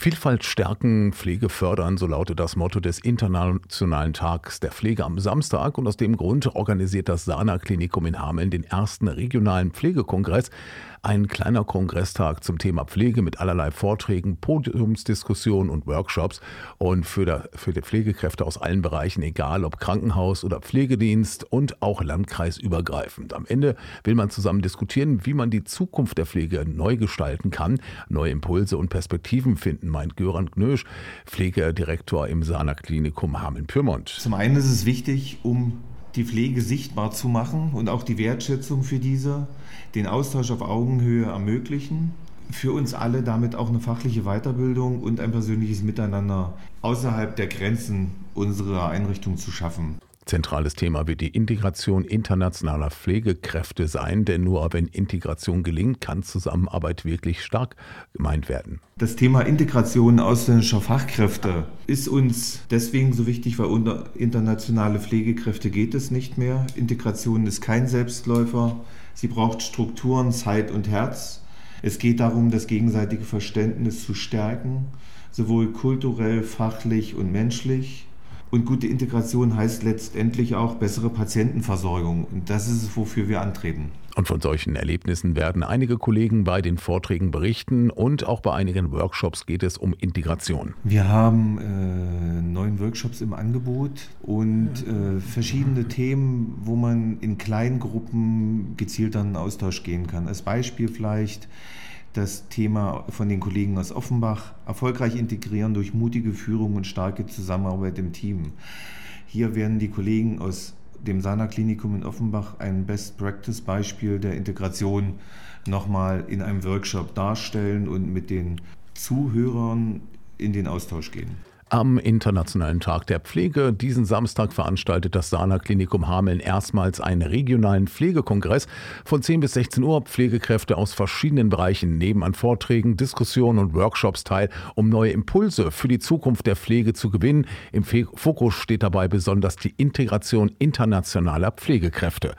Vielfalt stärken, Pflege fördern, so lautet das Motto des Internationalen Tags der Pflege am Samstag. Und aus dem Grund organisiert das Sana Klinikum in Hameln den ersten regionalen Pflegekongress. Ein kleiner Kongresstag zum Thema Pflege mit allerlei Vorträgen, Podiumsdiskussionen und Workshops. Und für die Pflegekräfte aus allen Bereichen, egal ob Krankenhaus oder Pflegedienst und auch landkreisübergreifend. Am Ende will man zusammen diskutieren, wie man die Zukunft der Pflege neu gestalten kann, neue Impulse und Perspektiven finden, meint Göran Gnösch, Pflegedirektor im Sana Klinikum Hameln-Pyrmont. Zum einen ist es wichtig, um die Pflege sichtbar zu machen und auch die Wertschätzung für diese, den Austausch auf Augenhöhe ermöglichen. Für uns alle damit auch eine fachliche Weiterbildung und ein persönliches Miteinander außerhalb der Grenzen unserer Einrichtung zu schaffen. Zentrales Thema wird die Integration internationaler Pflegekräfte sein, denn nur wenn Integration gelingt, kann Zusammenarbeit wirklich stark gemeint werden. Das Thema Integration ausländischer Fachkräfte ist uns deswegen so wichtig, weil ohne internationale Pflegekräfte geht es nicht mehr. Integration ist kein Selbstläufer. Sie braucht Strukturen, Zeit und Herz. Es geht darum, das gegenseitige Verständnis zu stärken, sowohl kulturell, fachlich und menschlich. Und gute Integration heißt letztendlich auch bessere Patientenversorgung. Und das ist es, wofür wir antreten. Und von solchen Erlebnissen werden einige Kollegen bei den Vorträgen berichten und auch bei einigen Workshops geht es um Integration. Wir haben 9 Workshops im Angebot und verschiedene Themen, wo man in kleinen Gruppen gezielt an den Austausch gehen kann. Als Beispiel vielleicht das Thema von den Kollegen aus Offenbach, erfolgreich integrieren durch mutige Führung und starke Zusammenarbeit im Team. Hier werden die Kollegen aus dem Sana Klinikum in Offenbach ein Best-Practice-Beispiel der Integration nochmal in einem Workshop darstellen und mit den Zuhörern in den Austausch gehen. Am Internationalen Tag der Pflege diesen Samstag veranstaltet das Sana Klinikum Hameln erstmals einen regionalen Pflegekongress. Von 10 bis 16 Uhr Pflegekräfte aus verschiedenen Bereichen nehmen an Vorträgen, Diskussionen und Workshops teil, um neue Impulse für die Zukunft der Pflege zu gewinnen. Im Fokus steht dabei besonders die Integration internationaler Pflegekräfte.